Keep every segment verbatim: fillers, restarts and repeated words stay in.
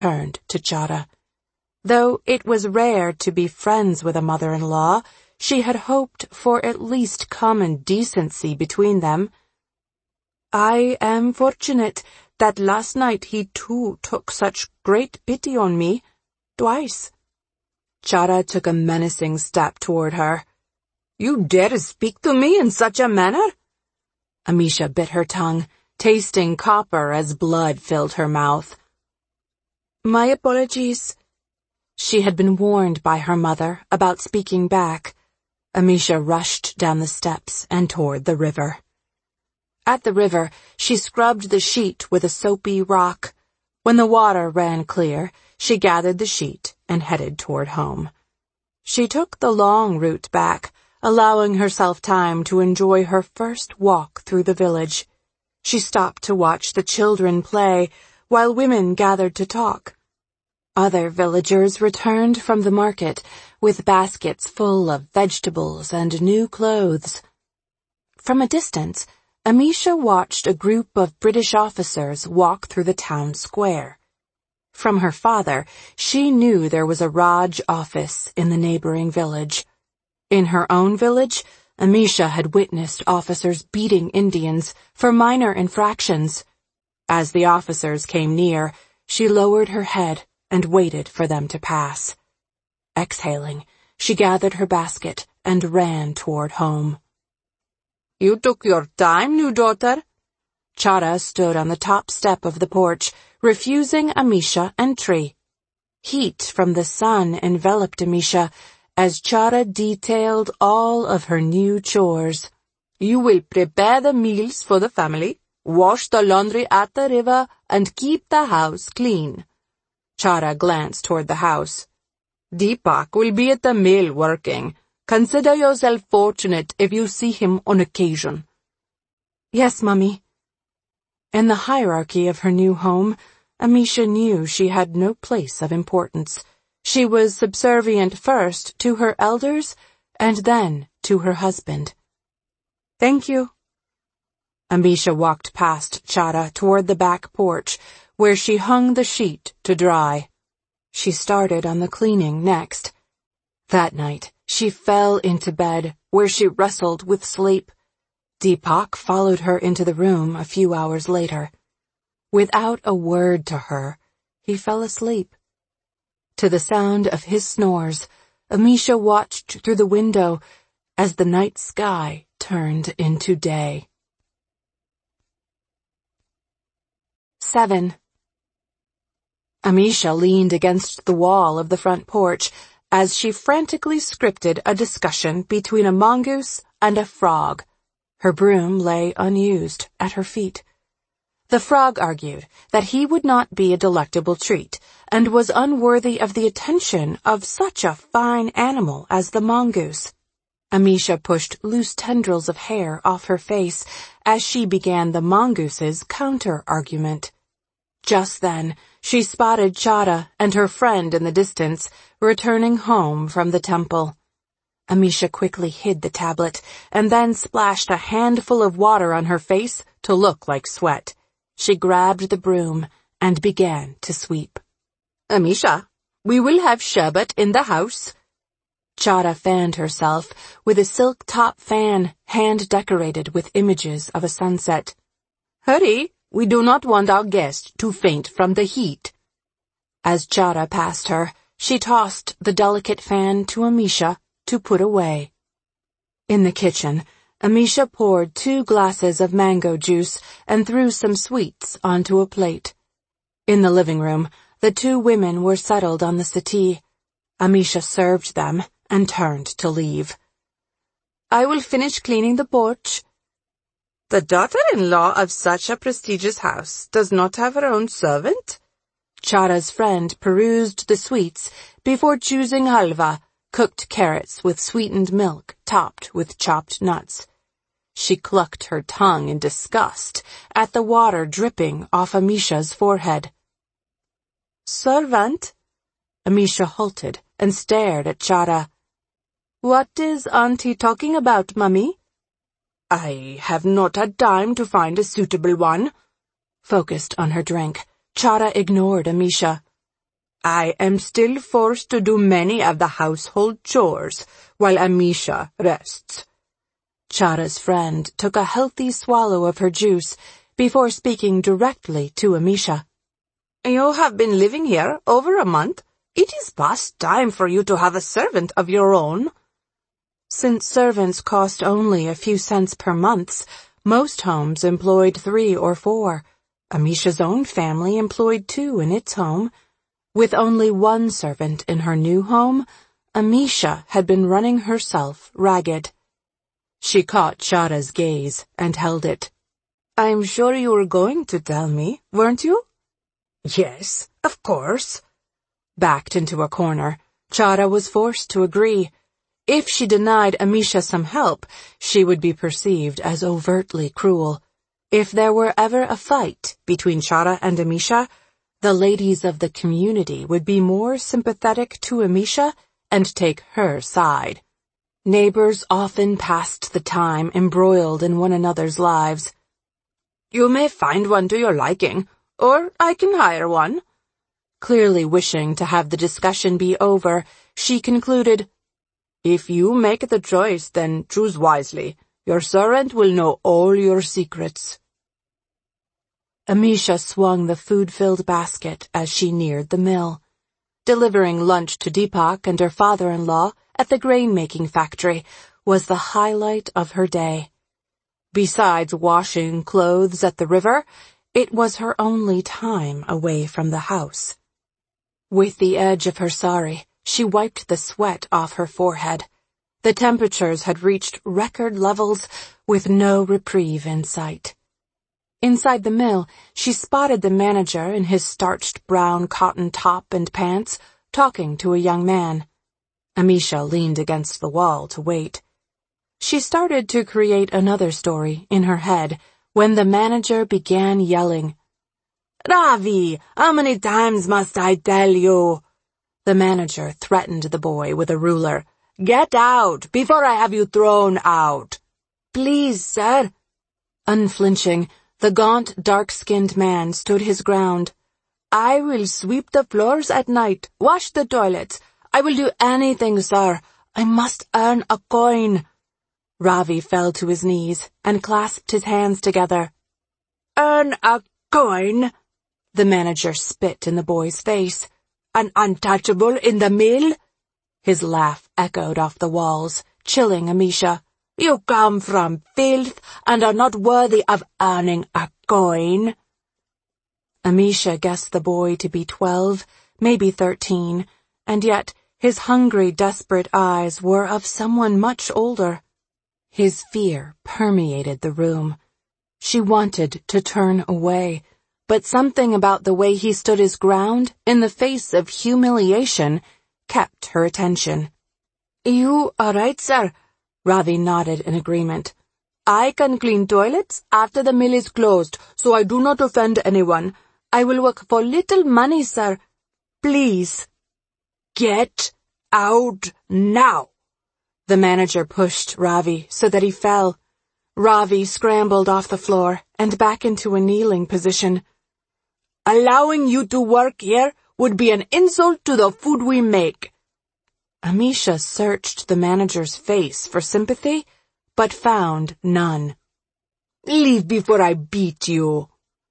turned to Chara. Though it was rare to be friends with a mother-in-law, she had hoped for at least common decency between them. "I am fortunate that last night he too took such great pity on me, twice." Chara took a menacing step toward her. "You dare speak to me in such a manner?" Amisha bit her tongue, tasting copper as blood filled her mouth. "My apologies." She had been warned by her mother about speaking back. Amisha rushed down the steps and toward the river. At the river, she scrubbed the sheet with a soapy rock. When the water ran clear, she gathered the sheet and headed toward home. She took the long route back, allowing herself time to enjoy her first walk through the village. She stopped to watch the children play, while women gathered to talk. Other villagers returned from the market with baskets full of vegetables and new clothes. From a distance, Amisha watched a group of British officers walk through the town square. From her father, she knew there was a Raj office in the neighboring village. In her own village, Amisha had witnessed officers beating Indians for minor infractions. As the officers came near, she lowered her head and waited for them to pass. Exhaling, she gathered her basket and ran toward home. "You took your time, new daughter." Chara stood on the top step of the porch, refusing Amisha entry. Heat from the sun enveloped Amisha as Chara detailed all of her new chores. "You will prepare the meals for the family, wash the laundry at the river, and keep the house clean." Chara glanced toward the house. "Deepak will be at the mill working. Consider yourself fortunate if you see him on occasion." "Yes, Mummy." In the hierarchy of her new home, Amisha knew she had no place of importance. She was subservient first to her elders and then to her husband. "Thank you." Amisha walked past Chara toward the back porch, where she hung the sheet to dry. She started on the cleaning next. That night, she fell into bed, where she wrestled with sleep. Deepak followed her into the room a few hours later. Without a word to her, he fell asleep. To the sound of his snores, Amisha watched through the window as the night sky turned into day. Seven. Amisha leaned against the wall of the front porch as she frantically scripted a discussion between a mongoose and a frog. Her broom lay unused at her feet. The frog argued that he would not be a delectable treat and was unworthy of the attention of such a fine animal as the mongoose. Amisha pushed loose tendrils of hair off her face as she began the mongoose's counter-argument. Just then, she spotted Chara and her friend in the distance, returning home from the temple. Amisha quickly hid the tablet and then splashed a handful of water on her face to look like sweat. She grabbed the broom and began to sweep. "Amisha, we will have sherbet in the house." Chara fanned herself with a silk top fan hand-decorated with images of a sunset. "Hurry, we do not want our guest to faint from the heat." As Chara passed her, she tossed the delicate fan to Amisha to put away. In the kitchen, Amisha poured two glasses of mango juice and threw some sweets onto a plate. In the living room, the two women were settled on the settee. Amisha served them and turned to leave. "I will finish cleaning the porch." "The daughter-in-law of such a prestigious house does not have her own servant?" Chara's friend perused the sweets before choosing halva, cooked carrots with sweetened milk topped with chopped nuts. She clucked her tongue in disgust at the water dripping off Amisha's forehead. "Servant?" Amisha halted and stared at Chara. "What is Auntie talking about, Mummy?" "I have not had time to find a suitable one." Focused on her drink, Chara ignored Amisha. I am still forced to do many of the household chores, while Amisha rests. Chara's friend took a healthy swallow of her juice before speaking directly to Amisha. You have been living here over a month. It is past time for you to have a servant of your own. Since servants cost only a few cents per month, most homes employed three or four. Amisha's own family employed two in its home. With only one servant in her new home, Amisha had been running herself ragged. She caught Chara's gaze and held it. I'm sure you were going to tell me, weren't you? Yes, of course. Backed into a corner, Chara was forced to agree. If she denied Amisha some help, she would be perceived as overtly cruel. If there were ever a fight between Chara and Amisha, the ladies of the community would be more sympathetic to Amisha and take her side. Neighbors often passed the time embroiled in one another's lives. You may find one to your liking, or I can hire one. Clearly wishing to have the discussion be over, she concluded, If you make the choice, then choose wisely. Your servant will know all your secrets. Amisha swung the food-filled basket as she neared the mill. Delivering lunch to Deepak and her father-in-law at the grain-making factory was the highlight of her day. Besides washing clothes at the river, it was her only time away from the house. With the edge of her sari, she wiped the sweat off her forehead. The temperatures had reached record levels with no reprieve in sight. Inside the mill, she spotted the manager in his starched brown cotton top and pants, talking to a young man. Amisha leaned against the wall to wait. She started to create another story in her head when the manager began yelling. Ravi, how many times must I tell you? The manager threatened the boy with a ruler. Get out before I have you thrown out. Please, sir. Unflinching, the gaunt, dark-skinned man stood his ground. I will sweep the floors at night, wash the toilets. I will do anything, sir. I must earn a coin. Ravi fell to his knees and clasped his hands together. Earn a coin? The manager spit in the boy's face. An untouchable in the mill? His laugh echoed off the walls, chilling Amisha. You come from filth and are not worthy of earning a coin. Amisha guessed the boy to be twelve, maybe thirteen, and yet his hungry, desperate eyes were of someone much older. His fear permeated the room. She wanted to turn away, but something about the way he stood his ground in the face of humiliation kept her attention. You are right, sir. Ravi nodded in agreement. I can clean toilets after the mill is closed, so I do not offend anyone. I will work for little money, sir. Please. Get out now. The manager pushed Ravi so that he fell. Ravi scrambled off the floor and back into a kneeling position. Allowing you to work here would be an insult to the food we make. Amisha searched the manager's face for sympathy, but found none. Leave before I beat you.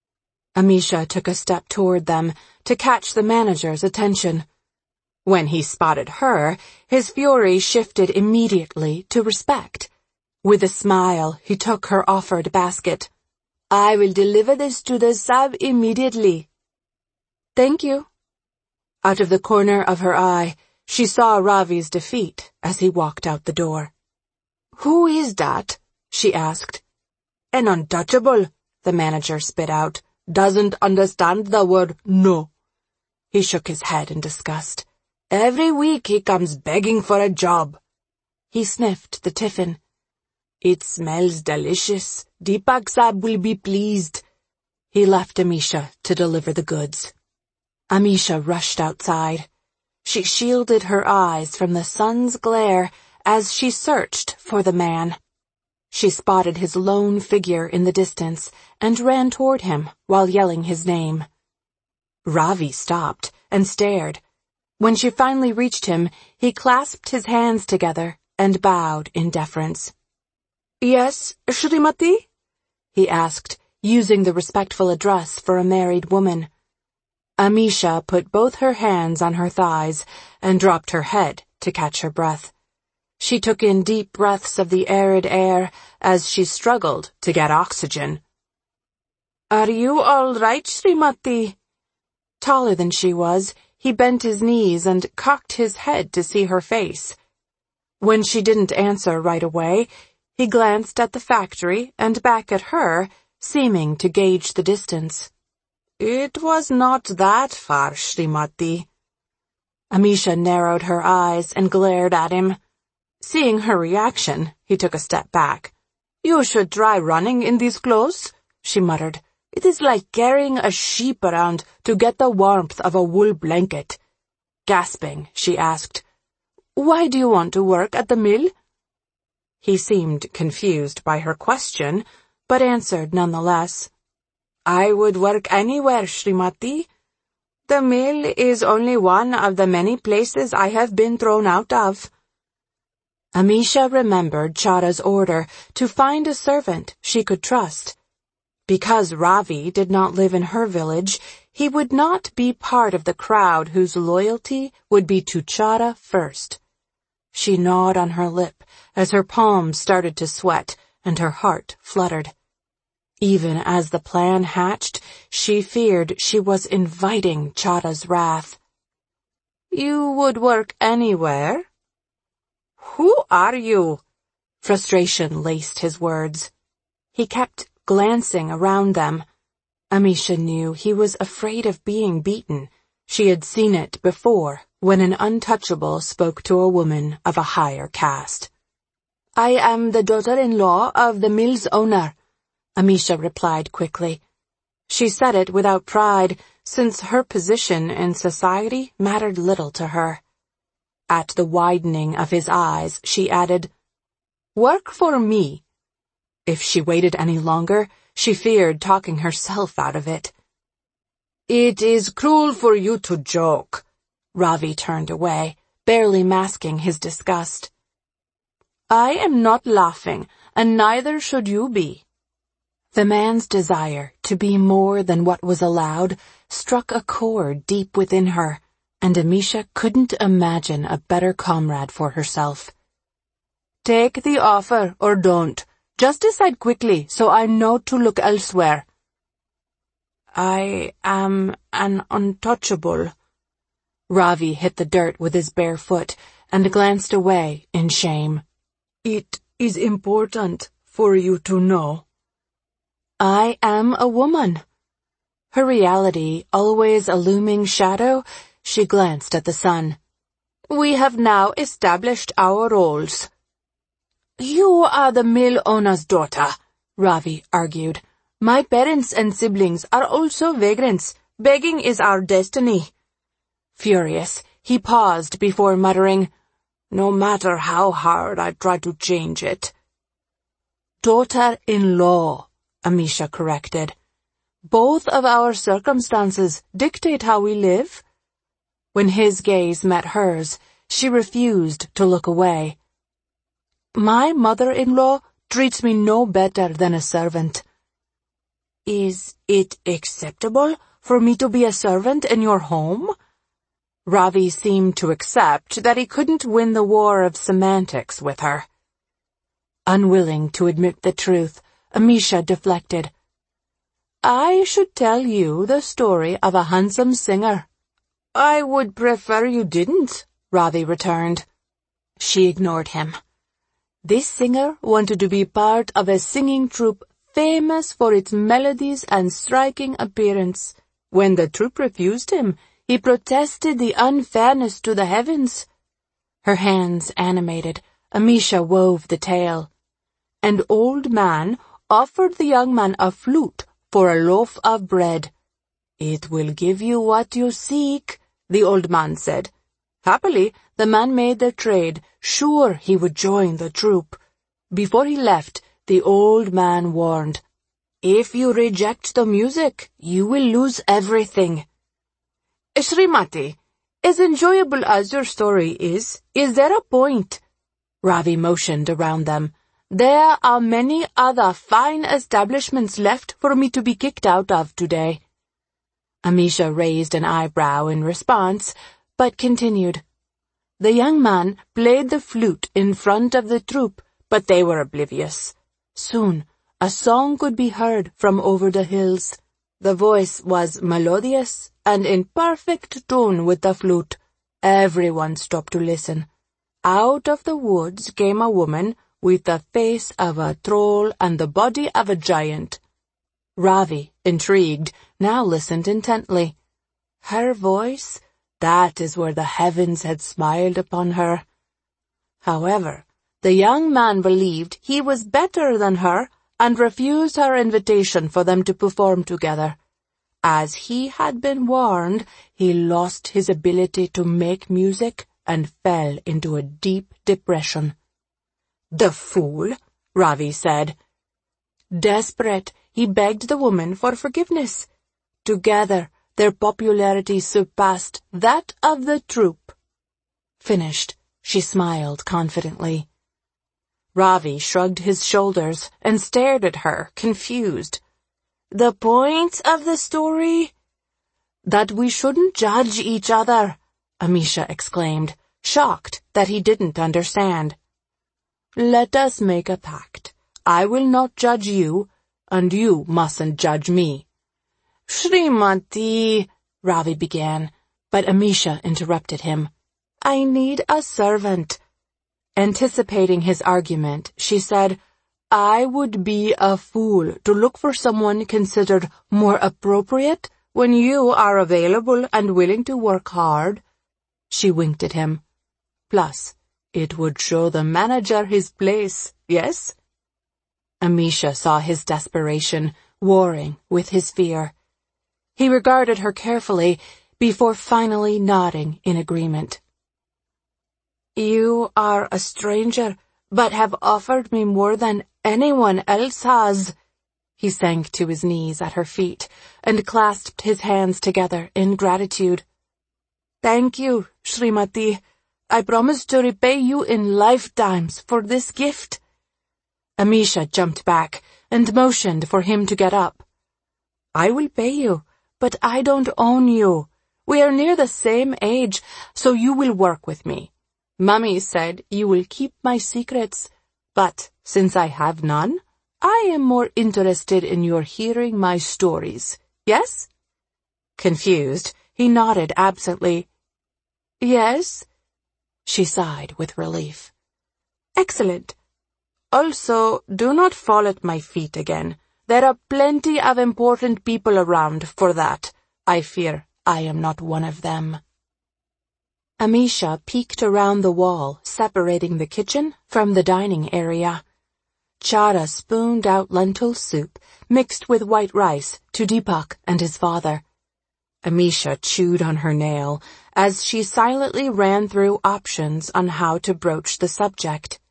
Amisha took a step toward them to catch the manager's attention. When he spotted her, his fury shifted immediately to respect. With a smile, he took her offered basket. I will deliver this to the sub immediately. Thank you. Out of the corner of her eye, she saw Ravi's defeat as he walked out the door. Who is that? She asked. An untouchable, the manager spit out. Doesn't understand the word no. He shook his head in disgust. Every week he comes begging for a job. He sniffed the tiffin. It smells delicious. Deepak Sab will be pleased. He left Amisha to deliver the goods. Amisha rushed outside. She shielded her eyes from the sun's glare as she searched for the man. She spotted his lone figure in the distance and ran toward him while yelling his name. Ravi stopped and stared. When she finally reached him, he clasped his hands together and bowed in deference. "Yes, Shrimati?" he asked, using the respectful address for a married woman. Amisha put both her hands on her thighs and dropped her head to catch her breath. She took in deep breaths of the arid air as she struggled to get oxygen. "Are you all right, Shrimati?" Taller than she was, he bent his knees and cocked his head to see her face. When she didn't answer right away, he glanced at the factory and back at her, seeming to gauge the distance. "It was not that far, Shrimati." Amisha narrowed her eyes and glared at him. Seeing her reaction, he took a step back. "You should try running in these clothes," she muttered. "It is like carrying a sheep around to get the warmth of a wool blanket." Gasping, she asked, "Why do you want to work at the mill?" He seemed confused by her question, but answered nonetheless. "I would work anywhere, Shrimati. The mill is only one of the many places I have been thrown out of." Amisha remembered Chada's order to find a servant she could trust. Because Ravi did not live in her village, he would not be part of the crowd whose loyalty would be to Chada first. She gnawed on her lip as her palms started to sweat and her heart fluttered. Even as the plan hatched, she feared she was inviting Chada's wrath. "You would work anywhere?" "Who are you?" Frustration laced his words. He kept glancing around them. Amisha knew he was afraid of being beaten. She had seen it before when an untouchable spoke to a woman of a higher caste. "I am the daughter-in-law of the mill's owner," Amisha replied quickly. She said it without pride, since her position in society mattered little to her. At the widening of his eyes, she added, "Work for me." If she waited any longer, she feared talking herself out of it. "It is cruel for you to joke." Ravi turned away, barely masking his disgust. "I am not laughing, and neither should you be." The man's desire to be more than what was allowed struck a chord deep within her, and Amisha couldn't imagine a better comrade for herself. "Take the offer or don't. Just decide quickly so I know to look elsewhere." "I am an untouchable." Ravi hit the dirt with his bare foot and glanced away in shame. "It is important for you to know." "I am a woman." Her reality always a looming shadow, she glanced at the sun. "We have now established our roles." "You are the mill owner's daughter," Ravi argued. "My parents and siblings are also vagrants. Begging is our destiny." Furious, he paused before muttering, "No matter how hard I try to change it." "Daughter-in-law," Amisha corrected. "Both of our circumstances dictate how we live." When his gaze met hers, she refused to look away. "My mother-in-law treats me no better than a servant." "Is it acceptable for me to be a servant in your home?" Ravi seemed to accept that he couldn't win the war of semantics with her. Unwilling to admit the truth, Amisha deflected. "I should tell you the story of a handsome singer." "I would prefer you didn't," Ravi returned. She ignored him. This singer wanted to be part of a singing troupe famous for its melodies and striking appearance. When the troupe refused him, he protested the unfairness to the heavens. Her hands animated, Amisha wove the tale. An old man offered the young man a flute for a loaf of bread. "It will give you what you seek," the old man said. Happily, the man made the trade, sure he would join the troupe. Before he left, the old man warned, "If you reject the music, you will lose everything." Shrimati, as enjoyable as your story is, is there a point? Ravi motioned around them. There are many other fine establishments left for me to be kicked out of today. Amisha raised an eyebrow in response, but continued. The young man played the flute in front of the troupe, but they were oblivious. Soon, a song could be heard from over the hills. The voice was melodious and in perfect tune with the flute. Everyone stopped to listen. Out of the woods came a woman with the face of a troll and the body of a giant. Ravi, intrigued, now listened intently. Her voice, that is where the heavens had smiled upon her. However, the young man believed he was better than her and refused her invitation for them to perform together. As he had been warned, he lost his ability to make music and fell into a deep depression. The fool, Ravi said. Desperate, he begged the woman for forgiveness. Together, their popularity surpassed that of the troupe. Finished, she smiled confidently. Ravi shrugged his shoulders and stared at her, confused. The point of the story? That we shouldn't judge each other, Amisha exclaimed, shocked that he didn't understand. Let us make a pact. I will not judge you, and you mustn't judge me. Shrimati, Ravi began, but Amisha interrupted him. I need a servant. Anticipating his argument, she said, I would be a fool to look for someone considered more appropriate when you are available and willing to work hard. She winked at him. Plus, it would show the manager his place, yes? Amisha saw his desperation, warring with his fear. He regarded her carefully before finally nodding in agreement. You are a stranger, but have offered me more than anyone else has. He sank to his knees at her feet and clasped his hands together in gratitude. Thank you, Shrimati. I promise to repay you in lifetimes for this gift. Amisha jumped back and motioned for him to get up. I will pay you, but I don't own you. We are near the same age, so you will work with me. Mummy said you will keep my secrets, but since I have none, I am more interested in your hearing my stories, yes? Confused, he nodded absently. Yes? She sighed with relief. Excellent. Also, do not fall at my feet again. There are plenty of important people around for that. I fear I am not one of them. Amisha peeked around the wall, separating the kitchen from the dining area. Chara spooned out lentil soup, mixed with white rice, to Deepak and his father. Amisha chewed on her nail as she silently ran through options on how to broach the subject.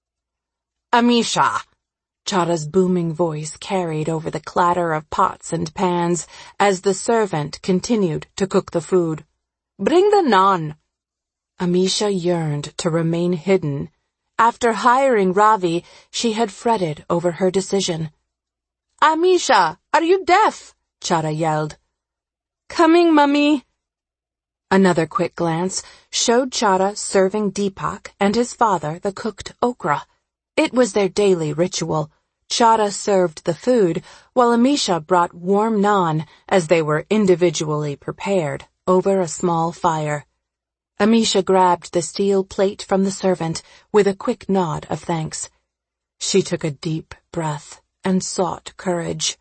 Amisha! Chara's booming voice carried over the clatter of pots and pans as the servant continued to cook the food. Bring the naan! Amisha yearned to remain hidden. After hiring Ravi, she had fretted over her decision. Amisha, are you deaf? Chara yelled. Coming, Mummy. Another quick glance showed Chara serving Deepak and his father the cooked okra. It was their daily ritual. Chara served the food, while Amisha brought warm naan as they were individually prepared over a small fire. Amisha grabbed the steel plate from the servant with a quick nod of thanks. She took a deep breath and sought courage.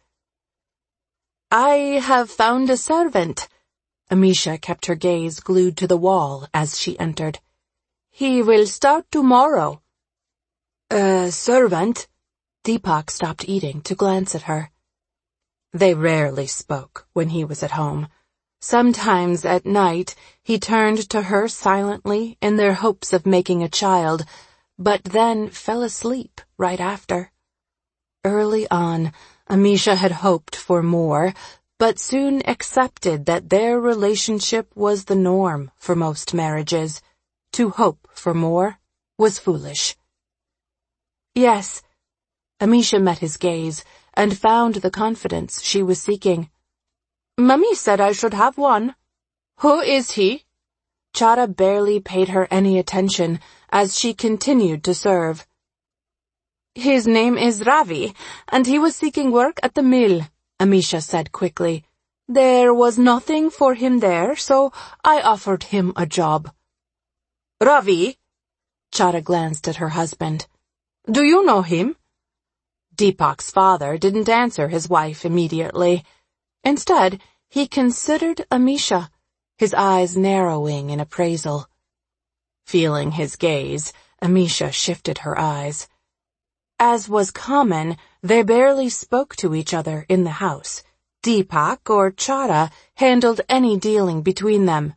I have found a servant. Amisha kept her gaze glued to the wall as she entered. He will start tomorrow. A servant? Deepak stopped eating to glance at her. They rarely spoke when he was at home. Sometimes at night he turned to her silently in their hopes of making a child, but then fell asleep right after. Early on, Amisha had hoped for more, but soon accepted that their relationship was the norm for most marriages. To hope for more was foolish. Yes, Amisha met his gaze and found the confidence she was seeking. Mummy said I should have one. Who is he? Chara barely paid her any attention as she continued to serve. His name is Ravi, and he was seeking work at the mill, Amisha said quickly. There was nothing for him there, so I offered him a job. Ravi? Chara glanced at her husband. Do you know him? Deepak's father didn't answer his wife immediately. Instead, he considered Amisha, his eyes narrowing in appraisal. Feeling his gaze, Amisha shifted her eyes. As was common, they barely spoke to each other in the house. Deepak or Chara handled any dealing between them.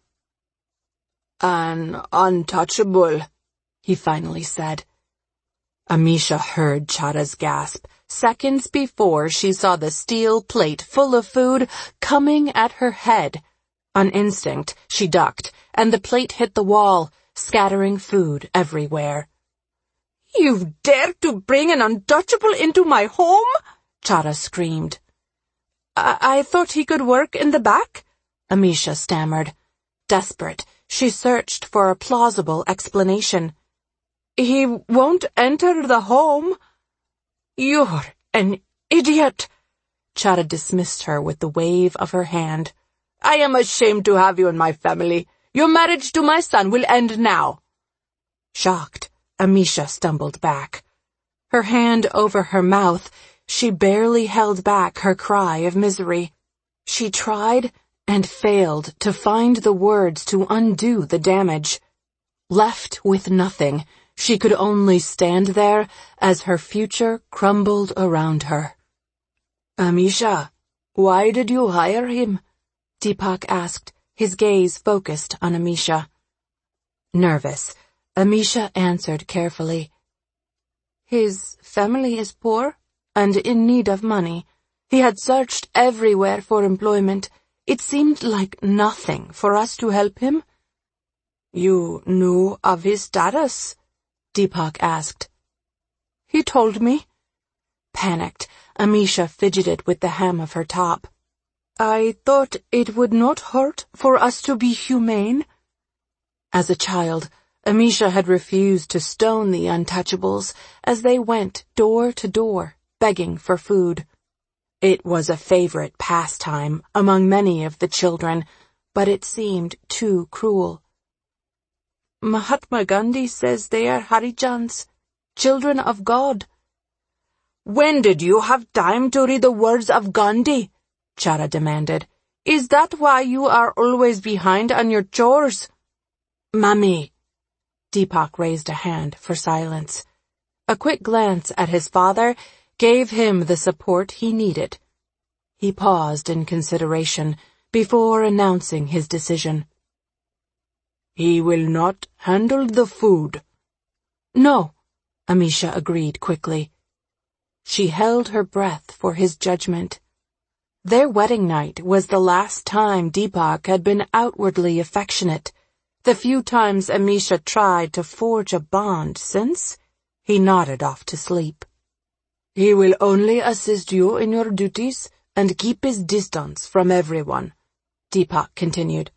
An untouchable, he finally said. Amisha heard Chara's gasp seconds before she saw the steel plate full of food coming at her head. On instinct, she ducked, and the plate hit the wall, scattering food everywhere. You dared to bring an untouchable into my home? Chara screamed. I, I thought he could work in the back, Amisha stammered. Desperate, she searched for a plausible explanation. He won't enter the home. You're an idiot. Chara dismissed her with the wave of her hand. I am ashamed to have you in my family. Your marriage to my son will end now. Shocked, Amisha stumbled back. Her hand over her mouth, she barely held back her cry of misery. She tried and failed to find the words to undo the damage. Left with nothing, she could only stand there as her future crumbled around her. Amisha, why did you hire him? Deepak asked, his gaze focused on Amisha. Nervous, Amisha answered carefully. His family is poor and in need of money. He had searched everywhere for employment. It seemed like nothing for us to help him. You knew of his status? Deepak asked. He told me. Panicked, Amisha fidgeted with the hem of her top. I thought it would not hurt for us to be humane. As a child, Amisha had refused to stone the untouchables as they went door to door, begging for food. It was a favorite pastime among many of the children, but it seemed too cruel. Mahatma Gandhi says they are Harijans, children of God. When did you have time to read the words of Gandhi? Chara demanded. Is that why you are always behind on your chores? Mummy. Deepak raised a hand for silence. A quick glance at his father gave him the support he needed. He paused in consideration before announcing his decision. He will not handle the food. No, Amisha agreed quickly. She held her breath for his judgment. Their wedding night was the last time Deepak had been outwardly affectionate. The few times Amisha tried to forge a bond since, he nodded off to sleep. He will only assist you in your duties and keep his distance from everyone, Deepak continued.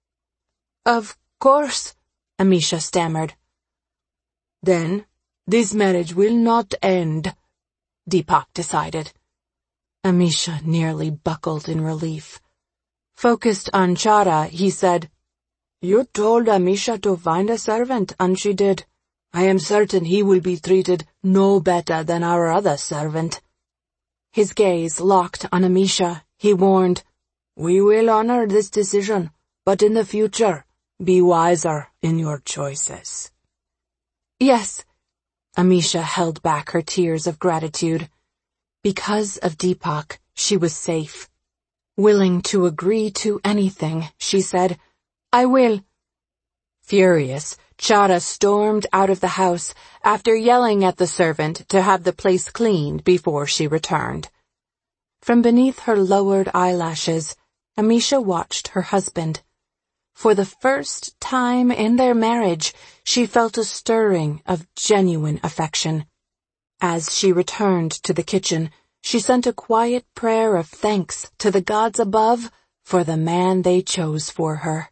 Of course, Amisha stammered. Then, this marriage will not end, Deepak decided. Amisha nearly buckled in relief. Focused on Chara, he said, You told Amisha to find a servant, and she did. I am certain he will be treated no better than our other servant. His gaze locked on Amisha. He warned, We will honor this decision, but in the future, be wiser in your choices. Yes, Amisha held back her tears of gratitude. Because of Deepak, she was safe. Willing to agree to anything, she said, I will. Furious, Chara stormed out of the house after yelling at the servant to have the place cleaned before she returned. From beneath her lowered eyelashes, Amisha watched her husband. For the first time in their marriage, she felt a stirring of genuine affection. As she returned to the kitchen, she sent a quiet prayer of thanks to the gods above for the man they chose for her.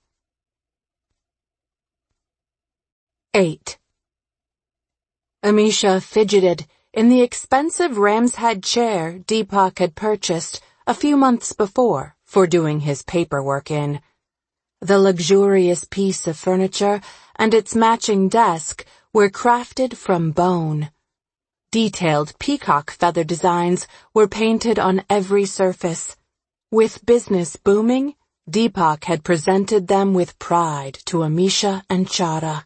eight. Amisha fidgeted in the expensive ram's head chair Deepak had purchased a few months before for doing his paperwork in. The luxurious piece of furniture and its matching desk were crafted from bone. Detailed peacock feather designs were painted on every surface. With business booming, Deepak had presented them with pride to Amisha and Chara.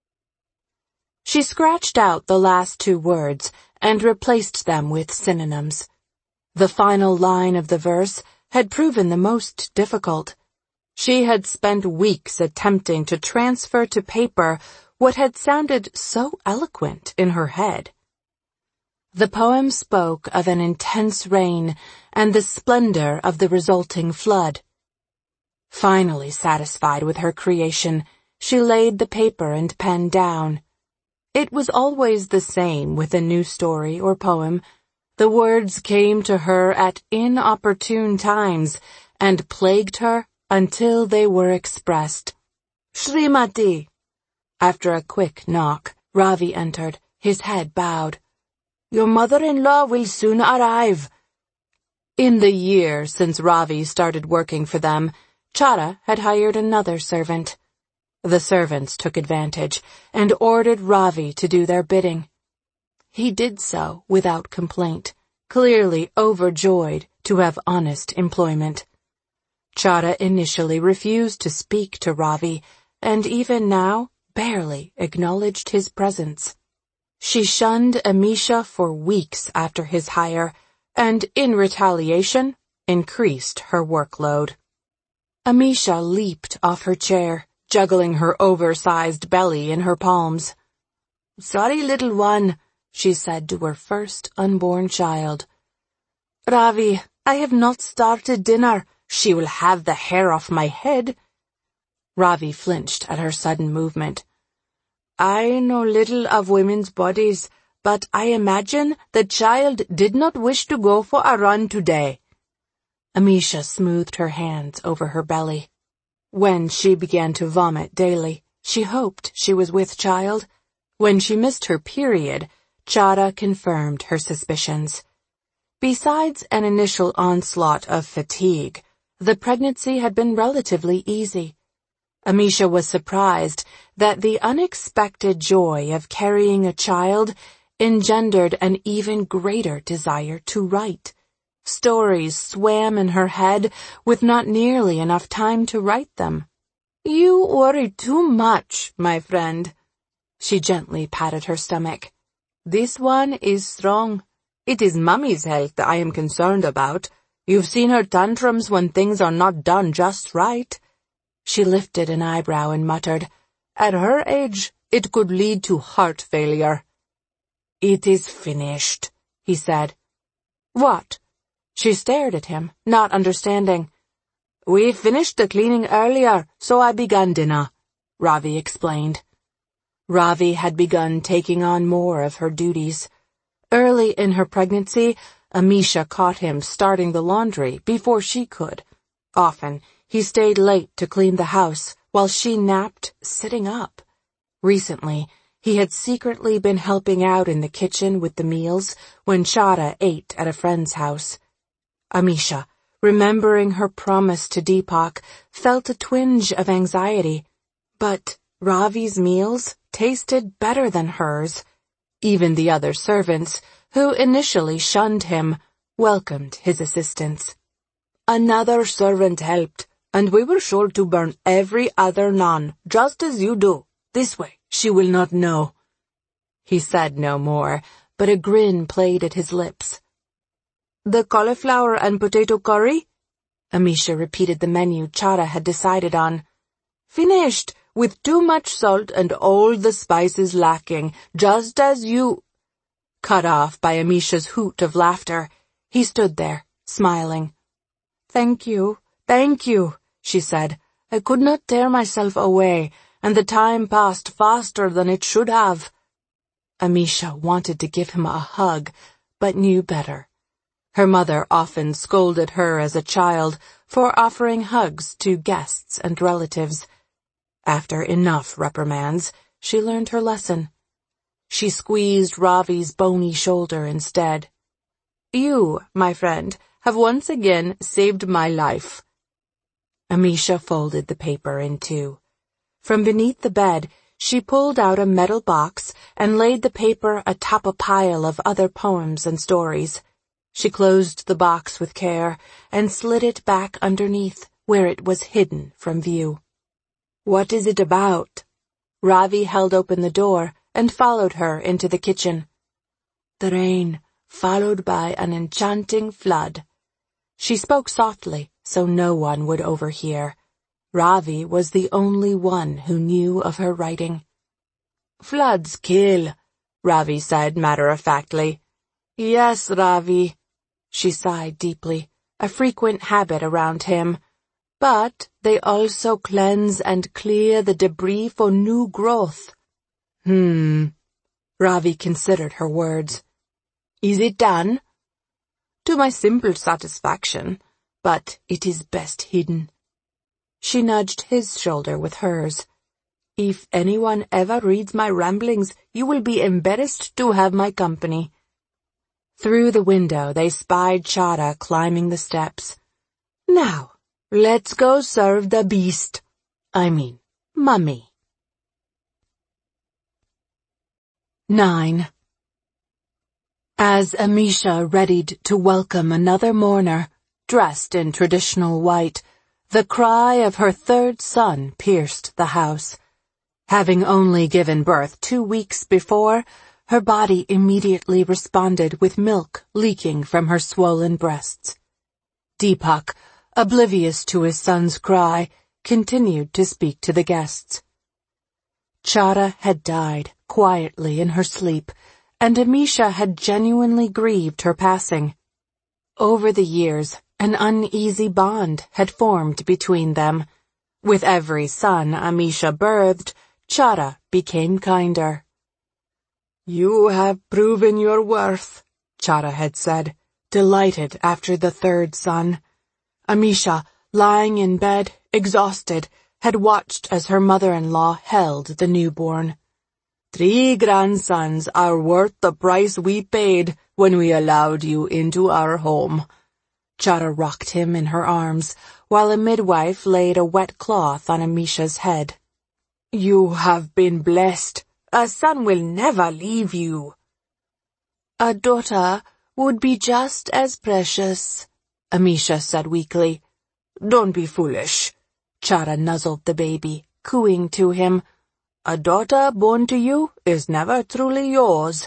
She scratched out the last two words and replaced them with synonyms. The final line of the verse had proven the most difficult. She had spent weeks attempting to transfer to paper what had sounded so eloquent in her head. The poem spoke of an intense rain and the splendor of the resulting flood. Finally satisfied with her creation, she laid the paper and pen down. It was always the same with a new story or poem. The words came to her at inopportune times and plagued her until they were expressed. Shrimati! After a quick knock, Ravi entered, his head bowed. Your mother-in-law will soon arrive. In the year since Ravi started working for them, Chara had hired another servant. The servants took advantage and ordered Ravi to do their bidding. He did so without complaint, clearly overjoyed to have honest employment. Chara initially refused to speak to Ravi, and even now barely acknowledged his presence. She shunned Amisha for weeks after his hire, and in retaliation, increased her workload. Amisha leaped off her chair, juggling her oversized belly in her palms. Sorry, little one, she said to her first unborn child. Ravi, I have not started dinner. She will have the hair off my head. Ravi flinched at her sudden movement. I know little of women's bodies, but I imagine the child did not wish to go for a run today. Amisha smoothed her hands over her belly. When she began to vomit daily, she hoped she was with child. When she missed her period, Chara confirmed her suspicions. Besides an initial onslaught of fatigue, the pregnancy had been relatively easy. Amisha was surprised that the unexpected joy of carrying a child engendered an even greater desire to write. Stories swam in her head with not nearly enough time to write them. You worry too much, my friend. She gently patted her stomach. This one is strong. It is Mummy's health that I am concerned about. You've seen her tantrums when things are not done just right. She lifted an eyebrow and muttered, At her age, it could lead to heart failure. It is finished, he said. What? She stared at him, not understanding. We finished the cleaning earlier, so I began dinner, Ravi explained. Ravi had begun taking on more of her duties. Early in her pregnancy, Amisha caught him starting the laundry before she could. Often, he stayed late to clean the house while she napped sitting up. Recently, he had secretly been helping out in the kitchen with the meals when Chara ate at a friend's house. Amisha, remembering her promise to Deepak, felt a twinge of anxiety. But Ravi's meals tasted better than hers. Even the other servants, who initially shunned him, welcomed his assistance. Another servant helped, and we were sure to burn every other naan, just as you do. This way, she will not know. He said no more, but a grin played at his lips. The cauliflower and potato curry? Amisha repeated the menu Chara had decided on. Finished, with too much salt and all the spices lacking, just as you... Cut off by Amisha's hoot of laughter, he stood there, smiling. "Thank you, thank you," she said. "I could not tear myself away, and the time passed faster than it should have." Amisha wanted to give him a hug, but knew better. Her mother often scolded her as a child for offering hugs to guests and relatives. After enough reprimands, she learned her lesson. She squeezed Ravi's bony shoulder instead. "You, my friend, have once again saved my life." Amisha folded the paper in two. From beneath the bed, she pulled out a metal box and laid the paper atop a pile of other poems and stories. She closed the box with care and slid it back underneath, where it was hidden from view. "What is it about?" Ravi held open the door and followed her into the kitchen. "The rain, followed by an enchanting flood." She spoke softly, so no one would overhear. Ravi was the only one who knew of her writing. "Floods kill," Ravi said matter-of-factly. "Yes, Ravi." She sighed deeply, a frequent habit around him. "But they also cleanse and clear the debris for new growth." Hmm. Ravi considered her words. "Is it done?" "To my simple satisfaction, but it is best hidden." She nudged his shoulder with hers. "If anyone ever reads my ramblings, you will be embarrassed to have my company." Through the window they spied Chara climbing the steps. "Now, let's go serve the beast. I mean, Mummy." Nine. As Amisha readied to welcome another mourner, dressed in traditional white, the cry of her third son pierced the house. Having only given birth two weeks before, her body immediately responded with milk leaking from her swollen breasts. Deepak, oblivious to his son's cry, continued to speak to the guests. Chara had died quietly in her sleep, and Amisha had genuinely grieved her passing. Over the years, an uneasy bond had formed between them. With every son Amisha birthed, Chara became kinder. "You have proven your worth," Chara had said, delighted after the third son. Amisha, lying in bed, exhausted, had watched as her mother-in-law held the newborn. "Three grandsons are worth the price we paid when we allowed you into our home." Chara rocked him in her arms, while a midwife laid a wet cloth on Amisha's head. "You have been blessed. A son will never leave you." "A daughter would be just as precious," Amisha said weakly. "Don't be foolish." Chara nuzzled the baby, cooing to him. "A daughter born to you is never truly yours."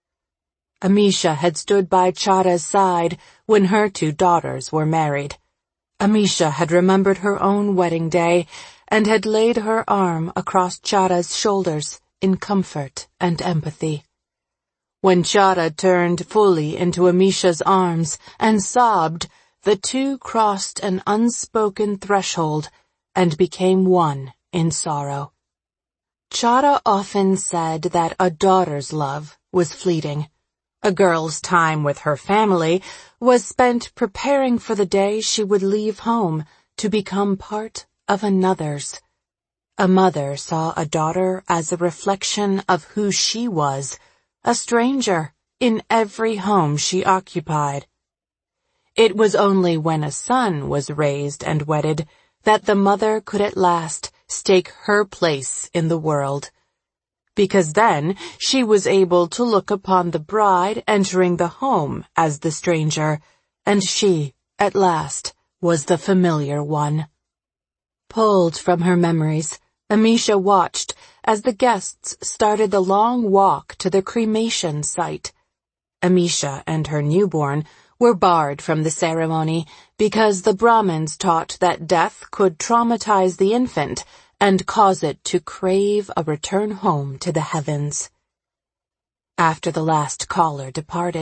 Amisha had stood by Chara's side when her two daughters were married. Amisha had remembered her own wedding day and had laid her arm across Chara's shoulders in comfort and empathy. When Chara turned fully into Amisha's arms and sobbed, the two crossed an unspoken threshold and became one in sorrow. Chara often said that a daughter's love was fleeting. A girl's time with her family was spent preparing for the day she would leave home to become part of another's. A mother saw a daughter as a reflection of who she was, a stranger in every home she occupied. It was only when a son was raised and wedded that the mother could at last stake her place in the world. Because then she was able to look upon the bride entering the home as the stranger, and she, at last, was the familiar one. Pulled from her memories, Amisha watched as the guests started the long walk to the cremation site. Amisha and her newborn were barred from the ceremony because the Brahmins taught that death could traumatize the infant and cause it to crave a return home to the heavens. After the last caller departed,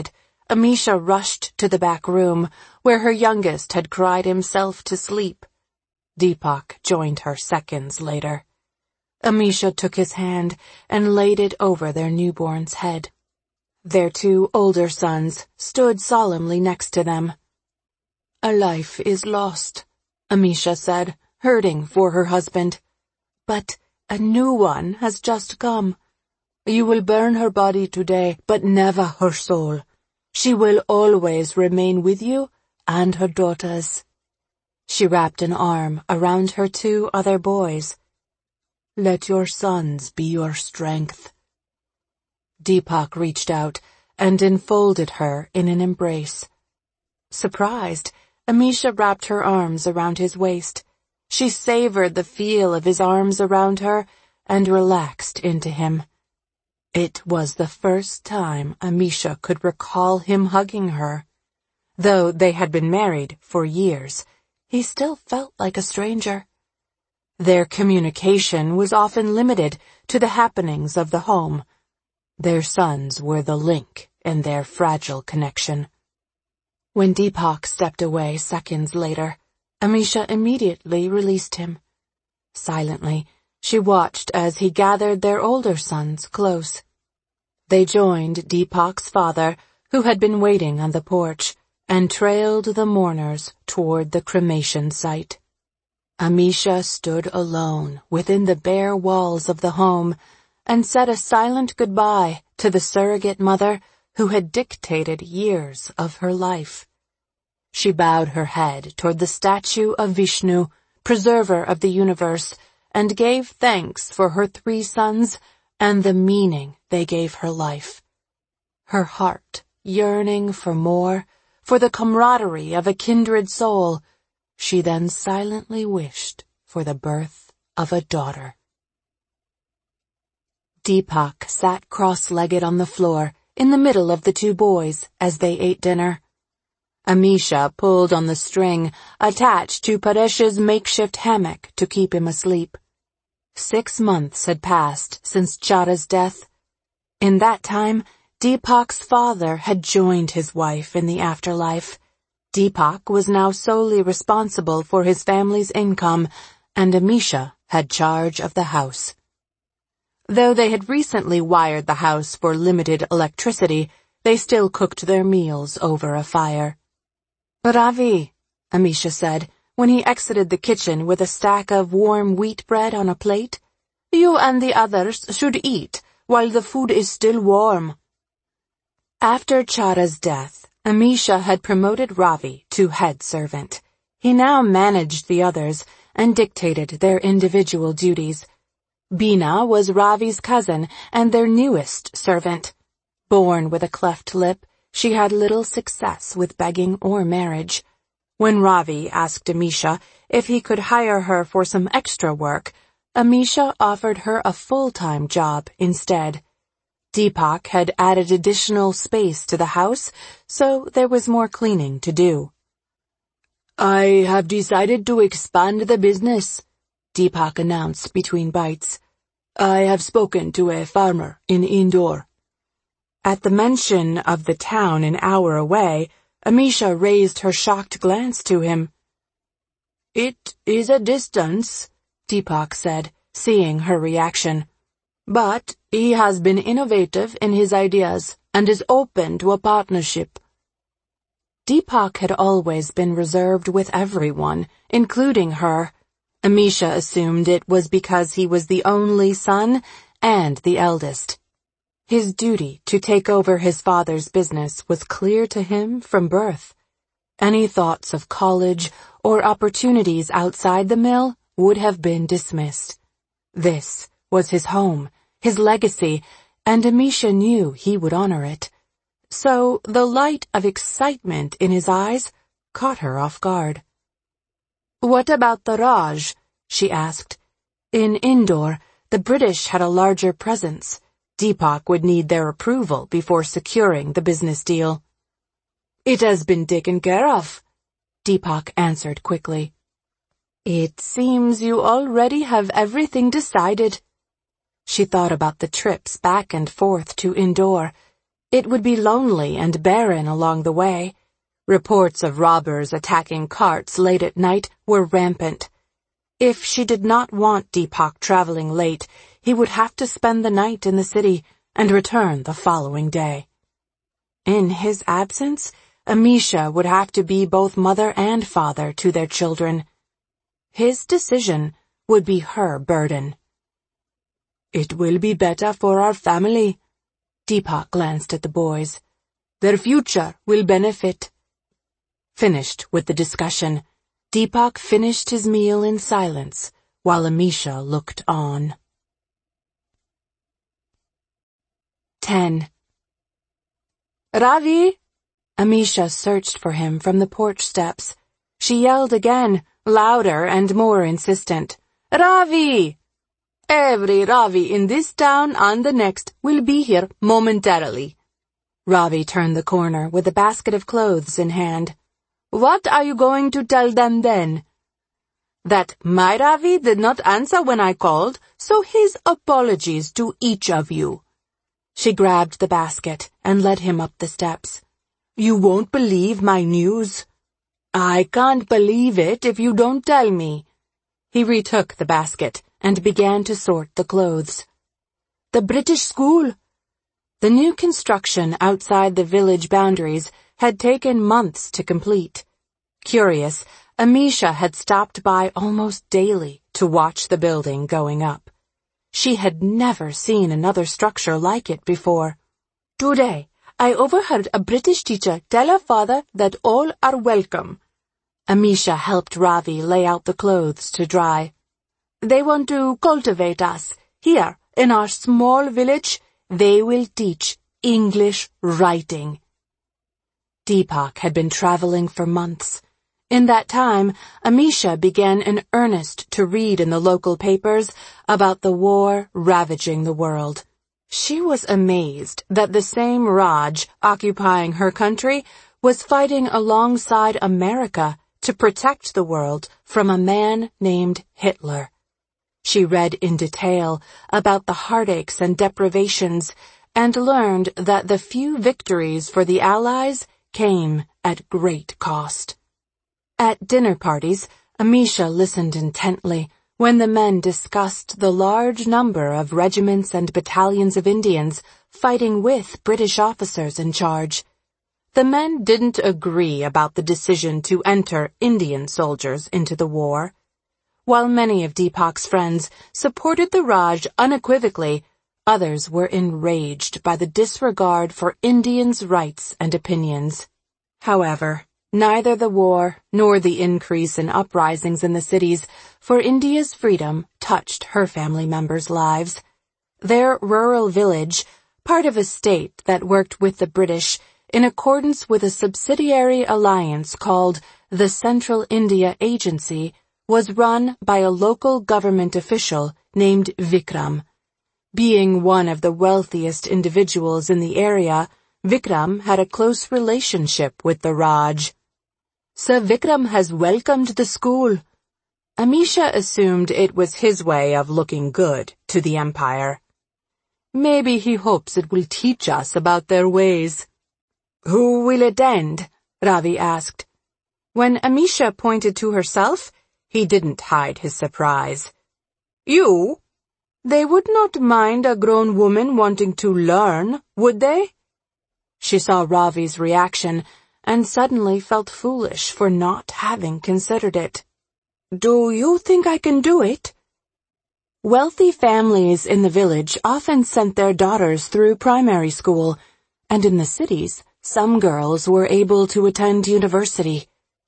Amisha rushed to the back room, where her youngest had cried himself to sleep. Deepak joined her seconds later. Amisha took his hand and laid it over their newborn's head. Their two older sons stood solemnly next to them. "A life is lost," Amisha said, hurting for her husband. "But a new one has just come. You will burn her body today, but never her soul. She will always remain with you and her daughters." She wrapped an arm around her two other boys. "Let your sons be your strength." Deepak reached out and enfolded her in an embrace. Surprised, Amisha wrapped her arms around his waist. She savored the feel of his arms around her and relaxed into him. It was the first time Amisha could recall him hugging her. Though they had been married for years, he still felt like a stranger. Their communication was often limited to the happenings of the home. Their sons were the link in their fragile connection. When Deepak stepped away seconds later, Amisha immediately released him. Silently, she watched as he gathered their older sons close. They joined Deepak's father, who had been waiting on the porch, and trailed the mourners toward the cremation site. Amisha stood alone within the bare walls of the home and said a silent goodbye to the surrogate mother who had dictated years of her life. She bowed her head toward the statue of Vishnu, preserver of the universe, and gave thanks for her three sons and the meaning they gave her life. Her heart yearning for more, for the camaraderie of a kindred soul, she then silently wished for the birth of a daughter. Deepak sat cross-legged on the floor in the middle of the two boys as they ate dinner. Amisha pulled on the string attached to Paresh's makeshift hammock to keep him asleep. Six months had passed since Chada's death. In that time, Deepak's father had joined his wife in the afterlife. Deepak was now solely responsible for his family's income, and Amisha had charge of the house. Though they had recently wired the house for limited electricity, they still cooked their meals over a fire. "Ravi," Amisha said, when he exited the kitchen with a stack of warm wheat bread on a plate, "you and the others should eat while the food is still warm." After Chada's death, Amisha had promoted Ravi to head servant. He now managed the others and dictated their individual duties. Bina was Ravi's cousin and their newest servant. Born with a cleft lip, she had little success with begging or marriage. When Ravi asked Amisha if he could hire her for some extra work, Amisha offered her a full-time job instead. Deepak had added additional space to the house, so there was more cleaning to do. "I have decided to expand the business," Deepak announced between bites. "I have spoken to a farmer in Indore." At the mention of the town an hour away, Amisha raised her shocked glance to him. "It is a distance," Deepak said, seeing her reaction. "But he has been innovative in his ideas and is open to a partnership." Deepak had always been reserved with everyone, including her. Amisha assumed it was because he was the only son and the eldest. His duty to take over his father's business was clear to him from birth. Any thoughts of college or opportunities outside the mill would have been dismissed. This was his home, his legacy, and Amisha knew he would honor it. So the light of excitement in his eyes caught her off guard. "What about the Raj?" she asked. In Indore, the British had a larger presence. Deepak would need their approval before securing the business deal. "It has been taken care of," Deepak answered quickly. "It seems you already have everything decided." She thought about the trips back and forth to Indore. It would be lonely and barren along the way. Reports of robbers attacking carts late at night were rampant. If she did not want Deepak traveling late, he would have to spend the night in the city and return the following day. In his absence, Amisha would have to be both mother and father to their children. His decision would be her burden. "It will be better for our family." Deepak glanced at the boys. "Their future will benefit." Finished with the discussion, Deepak finished his meal in silence while Amisha looked on. ten. "Ravi!" Amisha searched for him from the porch steps. She yelled again, louder and more insistent. "Ravi! Every Ravi in this town and the next will be here momentarily." Ravi turned the corner with a basket of clothes in hand. "What are you going to tell them then?" "That my Ravi did not answer when I called, so his apologies to each of you." She grabbed the basket and led him up the steps. "You won't believe my news." "I can't believe it if you don't tell me." He retook the basket and began to sort the clothes. "The British school." The new construction outside the village boundaries had taken months to complete. Curious, Amisha had stopped by almost daily to watch the building going up. She had never seen another structure like it before. "Today, I overheard a British teacher tell her father that all are welcome." Amisha helped Ravi lay out the clothes to dry. "They want to cultivate us. Here, in our small village, they will teach English writing." Deepak had been traveling for months. In that time, Amisha began in earnest to read in the local papers about the war ravaging the world. She was amazed that the same Raj occupying her country was fighting alongside America to protect the world from a man named Hitler. She read in detail about the heartaches and deprivations and learned that the few victories for the Allies came at great cost. At dinner parties, Amisha listened intently when the men discussed the large number of regiments and battalions of Indians fighting with British officers in charge. The men didn't agree about the decision to enter Indian soldiers into the war. While many of Deepak's friends supported the Raj unequivocally, others were enraged by the disregard for Indians' rights and opinions. However, neither the war nor the increase in uprisings in the cities for India's freedom touched her family members' lives. Their rural village, part of a state that worked with the British in accordance with a subsidiary alliance called the Central India Agency, was run by a local government official named Vikram. Being one of the wealthiest individuals in the area, Vikram had a close relationship with the Raj. "Sir Vikram has welcomed the school." Amisha assumed it was his way of looking good to the empire. "Maybe he hopes it will teach us about their ways." "Who will attend?" Ravi asked. When Amisha pointed to herself, he didn't hide his surprise. "You? They would not mind a grown woman wanting to learn, would they?" She saw Ravi's reaction and suddenly felt foolish for not having considered it. "Do you think I can do it?" Wealthy families in the village often sent their daughters through primary school, and in the cities, some girls were able to attend university.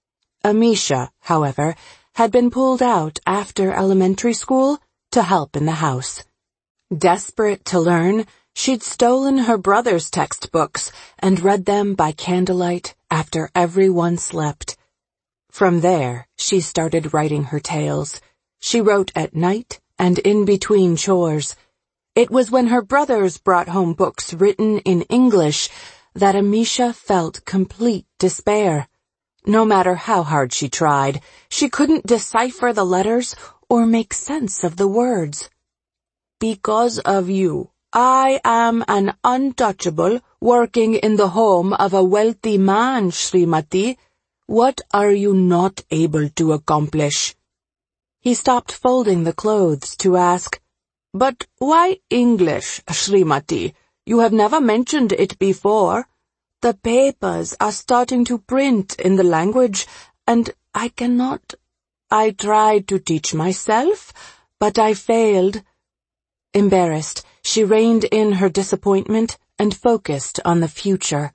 Amisha, however, had been pulled out after elementary school to help in the house. Desperate to learn, she'd stolen her brother's textbooks and read them by candlelight after everyone slept. From there, she started writing her tales. She wrote at night and in between chores. It was when her brothers brought home books written in English that Amisha felt complete despair. No matter how hard she tried, she couldn't decipher the letters or make sense of the words. "Because of you, I am an untouchable working in the home of a wealthy man, Srimati. What are you not able to accomplish? He stopped folding the clothes to ask, But why English, Srimati? You have never mentioned it before. The papers are starting to print in the language, and I cannot. I tried to teach myself, but I failed. Embarrassed, she reined in her disappointment and focused on the future.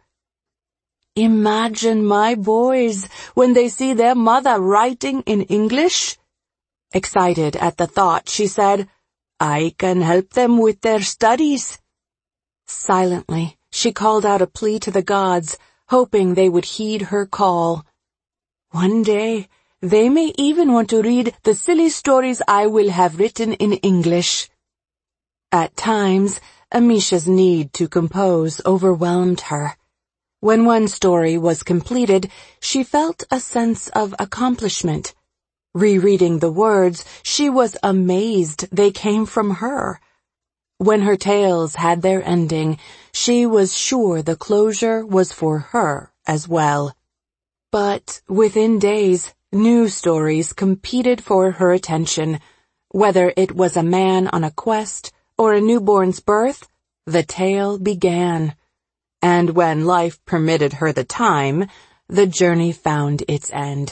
Imagine my boys when they see their mother writing in English. Excited at the thought, she said, I can help them with their studies. Silently, she called out a plea to the gods, hoping they would heed her call. One day, they may even want to read the silly stories I will have written in English. At times, Amisha's need to compose overwhelmed her. When one story was completed, she felt a sense of accomplishment. Rereading the words, she was amazed they came from her. When her tales had their ending, she was sure the closure was for her as well. But within days, new stories competed for her attention. Whether it was a man on a quest or a newborn's birth, the tale began. And when life permitted her the time, the journey found its end.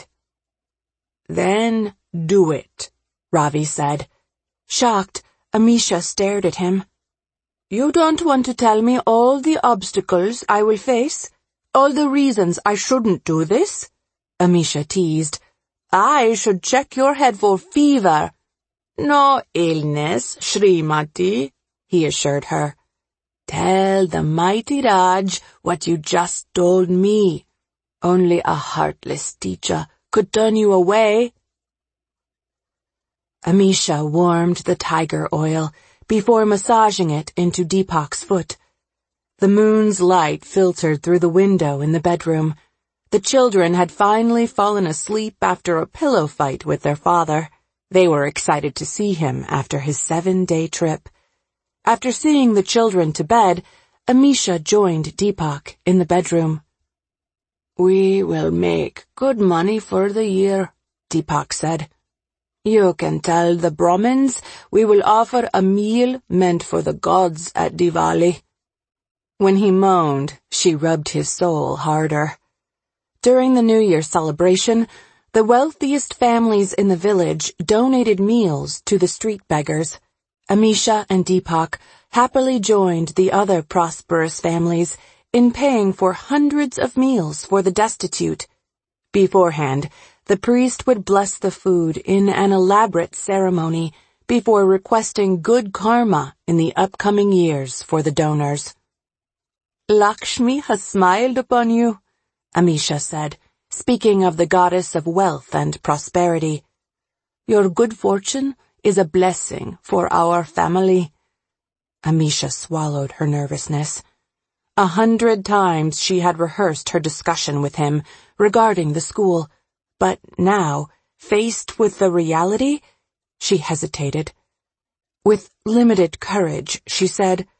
Then do it, Ravi said. Shocked, Amisha stared at him. You don't want to tell me all the obstacles I will face? All the reasons I shouldn't do this? Amisha teased. I should check your head for fever. No illness, Srimati, he assured her. Tell the mighty Raj what you just told me. Only a heartless teacher could turn you away. Amisha warmed the tiger oil before massaging it into Deepak's foot. The moon's light filtered through the window in the bedroom. The children had finally fallen asleep after a pillow fight with their father. They were excited to see him after his seven-day trip. After seeing the children to bed, Amisha joined Deepak in the bedroom. We will make good money for the year, Deepak said. You can tell the Brahmins we will offer a meal meant for the gods at Diwali. When he moaned, she rubbed his soul harder. During the New Year celebration, the wealthiest families in the village donated meals to the street beggars. Amisha and Deepak happily joined the other prosperous families in paying for hundreds of meals for the destitute. Beforehand, the priest would bless the food in an elaborate ceremony before requesting good karma in the upcoming years for the donors. Lakshmi has smiled upon you, Amisha said, speaking of the goddess of wealth and prosperity. Your good fortune is a blessing for our family. Amisha swallowed her nervousness. A hundred times she had rehearsed her discussion with him regarding the school, but now, faced with the reality, she hesitated. With limited courage, she said,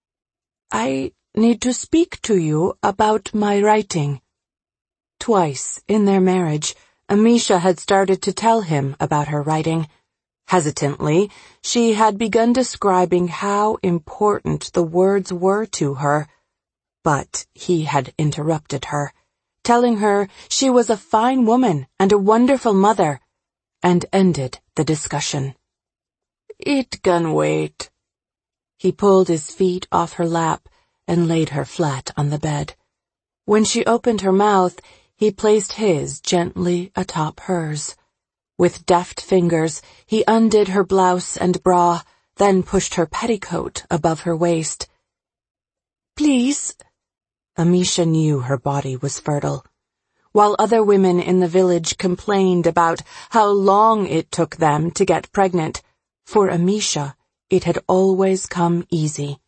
I need to speak to you about my writing. Twice in their marriage, Amisha had started to tell him about her writing. Hesitantly, she had begun describing how important the words were to her, but he had interrupted her, telling her she was a fine woman and a wonderful mother, and ended the discussion. It can wait. He pulled his feet off her lap and laid her flat on the bed. When she opened her mouth, he placed his gently atop hers. With deft fingers, he undid her blouse and bra, then pushed her petticoat above her waist. Please. Amisha knew her body was fertile. While other women in the village complained about how long it took them to get pregnant, for Amisha, it had always come easy.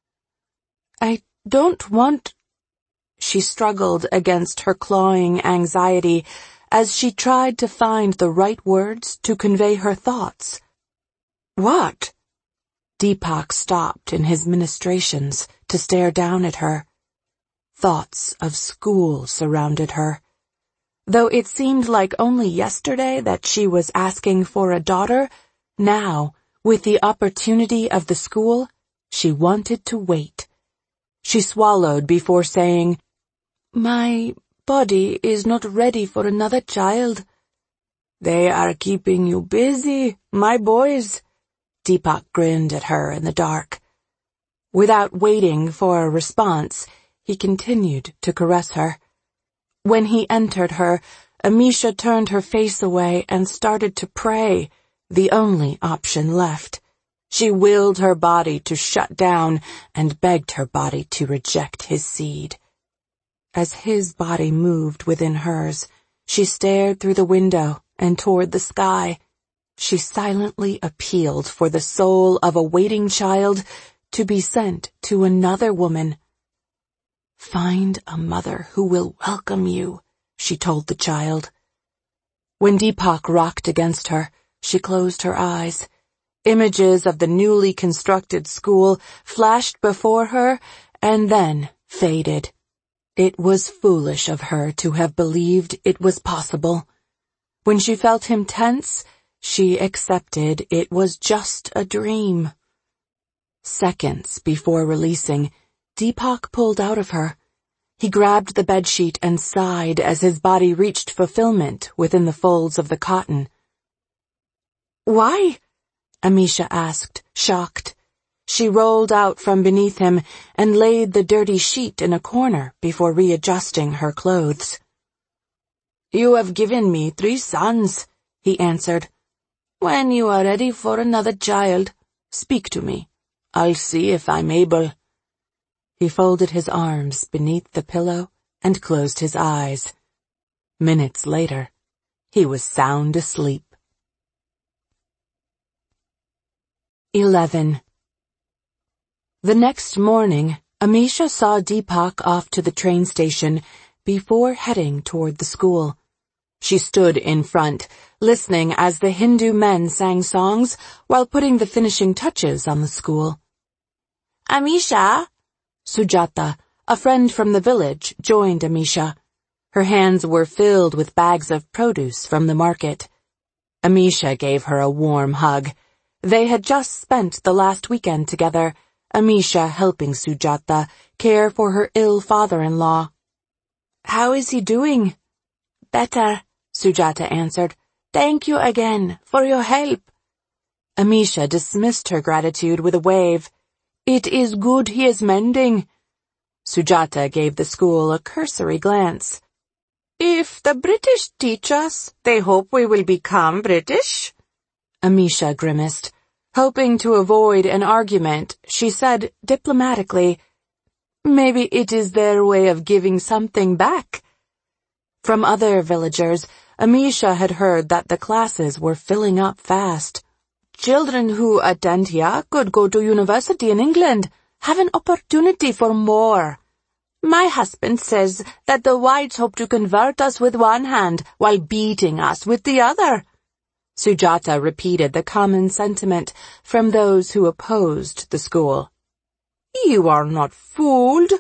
I don't want... She struggled against her clawing anxiety as she tried to find the right words to convey her thoughts. What? Deepak stopped in his ministrations to stare down at her. Thoughts of school surrounded her. Though it seemed like only yesterday that she was asking for a daughter, now, with the opportunity of the school, she wanted to wait. She swallowed before saying, "My body is not ready for another child." "They are keeping you busy, my boys." Deepak grinned at her in the dark. Without waiting for a response, he continued to caress her. When he entered her, Amisha turned her face away and started to pray, the only option left. She willed her body to shut down and begged her body to reject his seed. As his body moved within hers, she stared through the window and toward the sky. She silently appealed for the soul of a waiting child to be sent to another woman. "Find a mother who will welcome you," she told the child. When Deepak rocked against her, she closed her eyes. Images of the newly constructed school flashed before her and then faded. It was foolish of her to have believed it was possible. When she felt him tense, she accepted it was just a dream. Seconds before releasing, Deepak pulled out of her. He grabbed the bedsheet and sighed as his body reached fulfillment within the folds of the cotton. "Why?" Amisha asked, shocked. She rolled out from beneath him and laid the dirty sheet in a corner before readjusting her clothes. "You have given me three sons," he answered. "When you are ready for another child, speak to me. I'll see if I'm able." He folded his arms beneath the pillow and closed his eyes. Minutes later, he was sound asleep. Eleven. The next morning, Amisha saw Deepak off to the train station before heading toward the school. She stood in front, listening as the Hindu men sang songs while putting the finishing touches on the school. "Amisha!" Sujata, a friend from the village, joined Amisha. Her hands were filled with bags of produce from the market. Amisha gave her a warm hug. They had just spent the last weekend together, Amisha helping Sujata care for her ill father-in-law. "How is he doing?" "Better," Sujata answered. "Thank you again for your help." Amisha dismissed her gratitude with a wave. "It is good he is mending." Sujata gave the school a cursory glance. "If the British teach us, they hope we will become British." Amisha grimaced. Hoping to avoid an argument, she said diplomatically, "Maybe it is their way of giving something back." From other villagers, Amisha had heard that the classes were filling up fast. "Children who attend here could go to university in England, have an opportunity for more. My husband says that the whites hope to convert us with one hand while beating us with the other." Sujata repeated the common sentiment from those who opposed the school. "You are not fooled."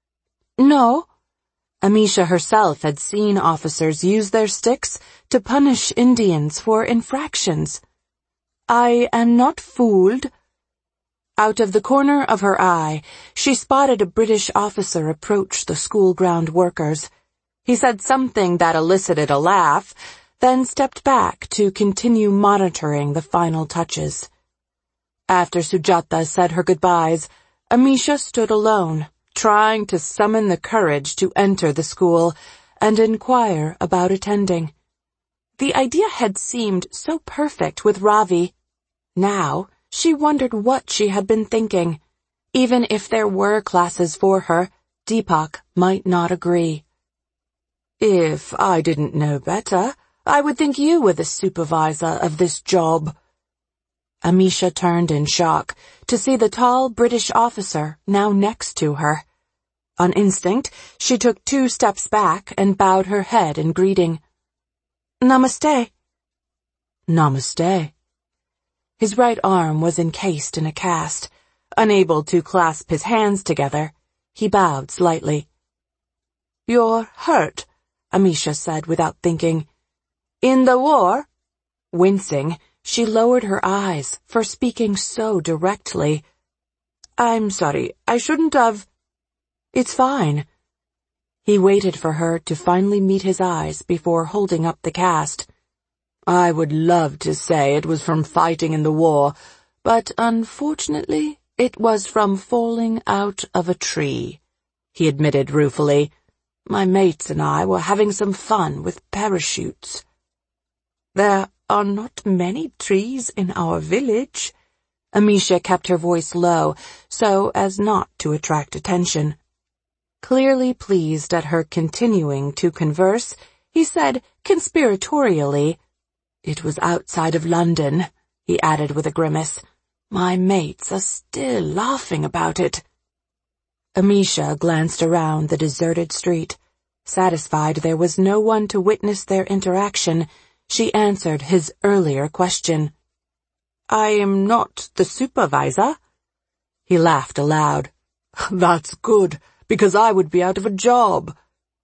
"No." Amisha herself had seen officers use their sticks to punish Indians for infractions. "I am not fooled." Out of the corner of her eye, she spotted a British officer approach the school ground workers. He said something that elicited a laugh, then stepped back to continue monitoring the final touches. After Sujata said her goodbyes, Amisha stood alone, trying to summon the courage to enter the school and inquire about attending. The idea had seemed so perfect with Ravi. Now, she wondered what she had been thinking. Even if there were classes for her, Deepak might not agree. "If I didn't know better, I would think you were the supervisor of this job." Amisha turned in shock to see the tall British officer now next to her. On instinct, she took two steps back and bowed her head in greeting. "Namaste." "Namaste." His right arm was encased in a cast. Unable to clasp his hands together, he bowed slightly. "You're hurt," Amisha said without thinking. "In the war?" Wincing, she lowered her eyes for speaking so directly. "I'm sorry, I shouldn't have—" "It's fine." He waited for her to finally meet his eyes before holding up the cast. "I would love to say it was from fighting in the war, but unfortunately it was from falling out of a tree," he admitted ruefully. "My mates and I were having some fun with parachutes." "There are not many trees in our village." Amisha kept her voice low so as not to attract attention. Clearly pleased at her continuing to converse, he said conspiratorially, "It was outside of London," he added with a grimace. "My mates are still laughing about it." Amisha glanced around the deserted street. Satisfied there was no one to witness their interaction, she answered his earlier question. "I am not the supervisor." He laughed aloud. "That's good, because I would be out of a job."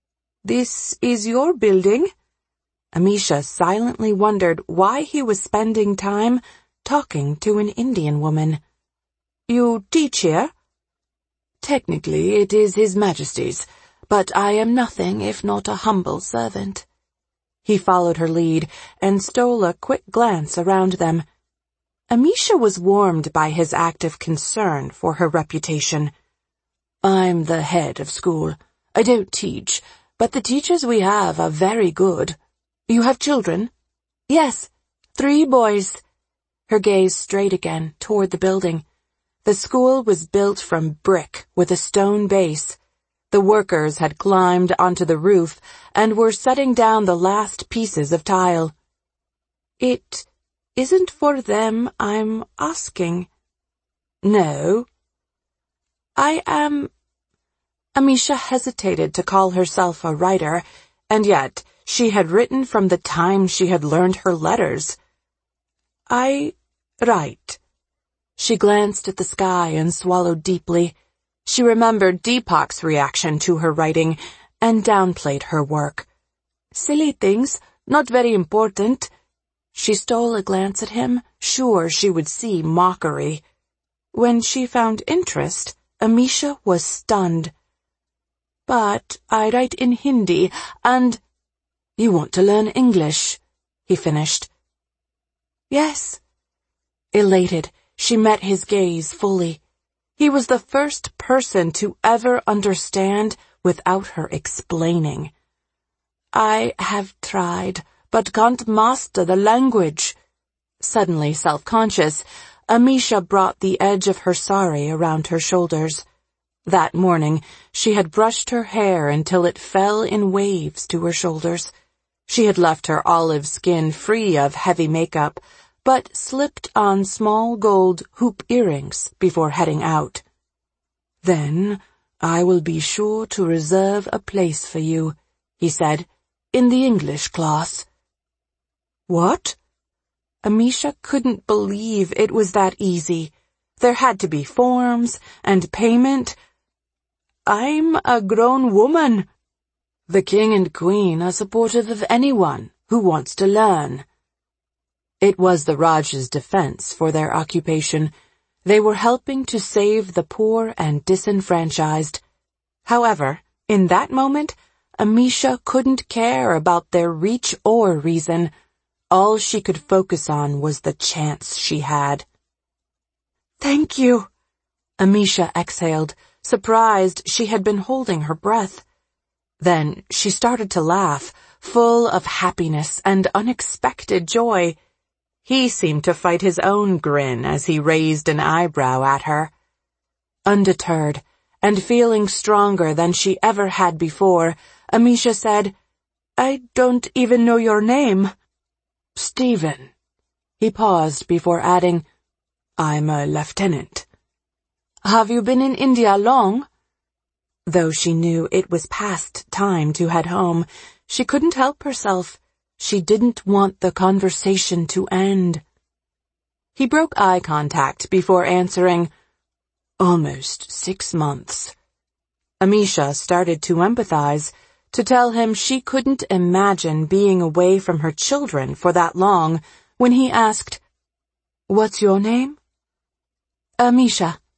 "This is your building?" Amisha silently wondered why he was spending time talking to an Indian woman. "You teach here?" "Technically it is His Majesty's, but I am nothing if not a humble servant." He followed her lead and stole a quick glance around them. Amisha was warmed by his active concern for her reputation. "I'm the head of school. I don't teach, but the teachers we have are very good. You have children?" "Yes, three boys." Her gaze strayed again toward the building. The school was built from brick with a stone base. The workers had climbed onto the roof and were setting down the last pieces of tile. "It isn't for them I'm asking." "No." "I am—" Amisha hesitated to call herself a writer, and yet she had written from the time she had learned her letters. "I write." She glanced at the sky and swallowed deeply. She remembered Deepak's reaction to her writing and downplayed her work. "Silly things, not very important." She stole a glance at him, sure she would see mockery. When she found interest, Amisha was stunned. "But I write in Hindi, and—" "You want to learn English," he finished. "Yes." Elated, she met his gaze fully. He was the first person to ever understand without her explaining. "I have tried, but can't master the language." Suddenly self-conscious, Amisha brought the edge of her sari around her shoulders. That morning, she had brushed her hair until it fell in waves to her shoulders. She had left her olive skin free of heavy makeup, but slipped on small gold hoop earrings before heading out. "Then I will be sure to reserve a place for you," he said, "in the English class." "What?" Amisha couldn't believe it was that easy. There had to be forms and payment. "I'm a grown woman." "The king and queen are supportive of anyone who wants to learn." It was the Raj's defense for their occupation. They were helping to save the poor and disenfranchised. However, in that moment, Amisha couldn't care about their reach or reason. All she could focus on was the chance she had. "Thank you," Amisha exhaled, surprised she had been holding her breath. Then she started to laugh, full of happiness and unexpected joy. He seemed to fight his own grin as he raised an eyebrow at her. Undeterred, and feeling stronger than she ever had before, Amisha said, "I don't even know your name." "Stephen." He paused before adding, "I'm a lieutenant." "Have you been in India long?" Though she knew it was past time to head home, she couldn't help herself. She didn't want the conversation to end. He broke eye contact before answering, "Almost six months." Amisha started to empathize, to tell him she couldn't imagine being away from her children for that long, when he asked, "What's your name?" "Amisha."